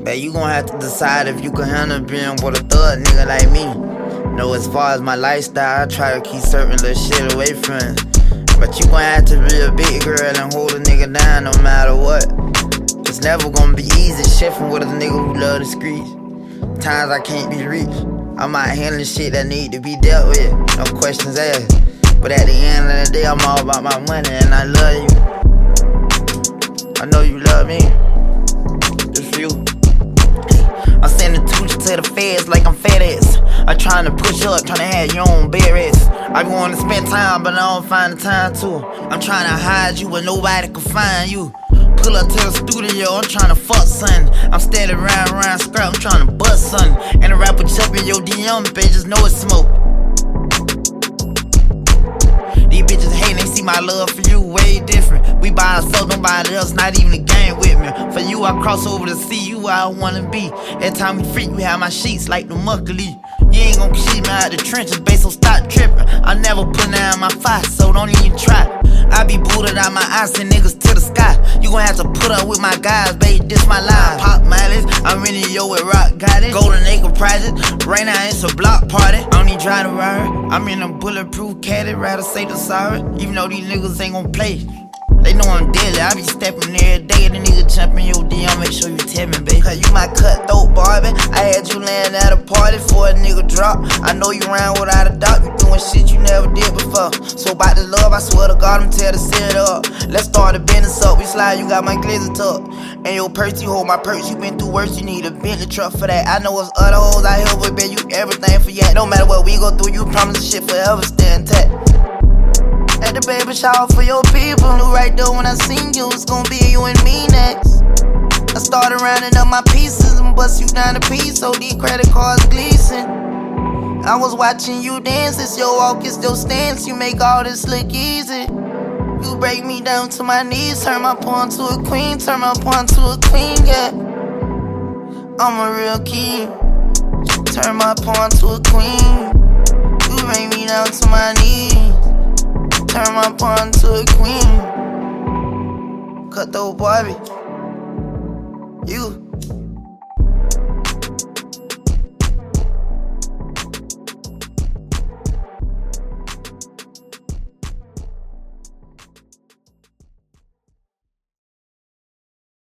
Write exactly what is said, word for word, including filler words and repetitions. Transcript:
Bet you gon' have to decide if you can handle being with a thug nigga like me. Know as far as my lifestyle, I try to keep certain little shit away from it. But you gon' have to be a big girl and hold a nigga down no matter what. It's never gonna be easy shifting with a nigga who love the streets. Times I can't be reached. I'm out handling shit that need to be dealt with, no questions asked. But at the end of the day, I'm all about my money and I love you. I know you love me. Just for you. I'm sending tweets to the feds like I'm FedEx. I'm trying to push up, trying to have your own bed rest. I be wanting to spend time, but I don't find the time to. I'm trying to hide you where nobody can find you. Pull up to the studio, I'm trying to fuck son. I'm steady round round scrap, I'm trying to bust son. And the rapper jump in your D M pages, know it's smoke. These bitches hate, they see my love for you way different. We by ourselves, nobody else, not even a game with me. For you, I cross over to see you where I wanna be. Every time we freak, we have my sheets like the Muckley. You ain't gon' keep me out the trenches, babe, so stop trippin'. I never put down my fight, so don't even try. I be booted out my eyes, send niggas to the sky. You gon' have to put up with my guys, babe, this my life. Pop mileage, I'm in yo with rock, got it. Golden Acre Project, right now it's a block party. I don't need try to ride, I'm in a bulletproof caddy, rather say the sorry. Even though these niggas ain't gon' play, they know I'm deadly, I be steppin' every day. The nigga jump in your D M, make sure you tell me, babe. Cause you my cutthroat Barbie. I had you layin' at a party for a nigga drop. I know you ran without a doubt, you doing shit you never did before. So about the love, I swear to God, I'm tell to set it up. Let's start the business up, we slide, you got my glizzy tuck. And your purse, you hold my purse, you been through worse, you need a Bentley truck for that. I know it's other hoes out here, but bet you everything for that. No matter what we go through, you promise the shit forever stay intact. At the baby shower for your people, knew right there when I seen you, it's gonna be you and me next. I started rounding up my pieces and bust you down a piece, so these credit cards gleasing. I was watching you dance, it's your walk, it's your stance, you make all this look easy. You break me down to my knees, turn my pawn to a queen, turn my pawn to a queen, yeah. I'm a real king, turn my pawn to a queen. You break me down to my knees, turn my pawn to a queen. Cutthroat Barbie.